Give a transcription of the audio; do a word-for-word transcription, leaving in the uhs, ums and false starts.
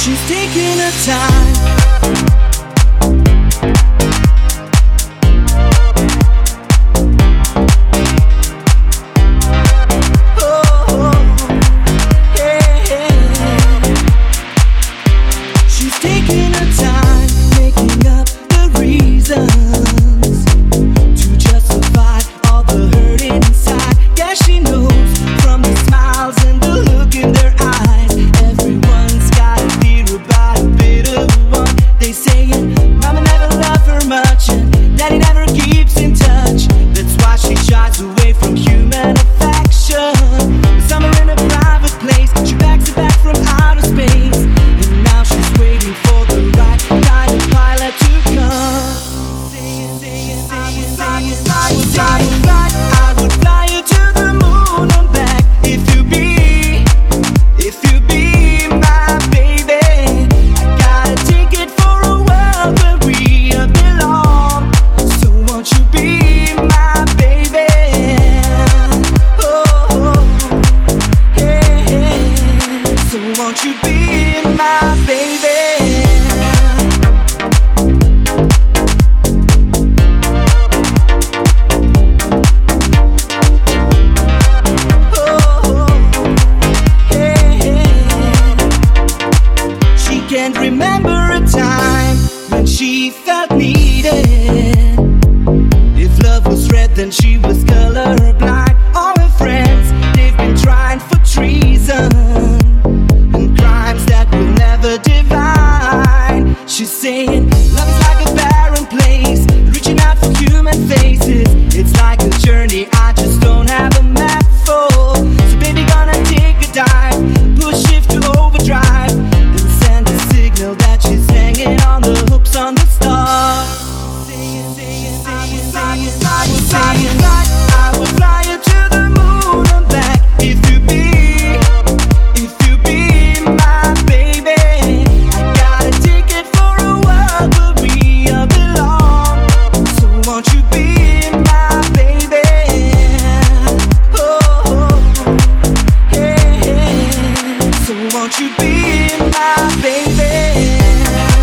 She's taking her time. Oh, yeah, yeah. She's taking her time, making up the reasons to justify all the hurt inside. Yeah, she knows from the smiles and the look in their eyes. Everyone's got a fear about a bitter one. They saying mama never loved her much and daddy never keeps in touch. That's why she shies away from human affection. Summer in a private place, she packs it back from outer space, and now she's waiting for the right kind of pilot to come. Saying, saying, saying, saying, I would fly, fly, I would fly you to the moon and back if you be, if you be my baby. I got a ticket for a world where we belong. So won't you be my baby? Oh, yeah. So won't you be my baby? She can't remember a time when she felt needed. If love was red, then she was colorblind. All her friends, they've been trying for treason and crimes that will never divine. She's saying love is like a barren place, reaching out for human faces. It's like a journey I just don't have a map for. So baby, gonna take a dive, push shift to overdrive, and send a signal that she's hanging on the hooks on the stars. Saying, saying, saying, saying, I would fly, fly, I would fly you to the moon and back if you be, if you be my baby. I got a ticket for a world where we belong. So won't you be my baby? Oh, yeah. So won't you be my baby?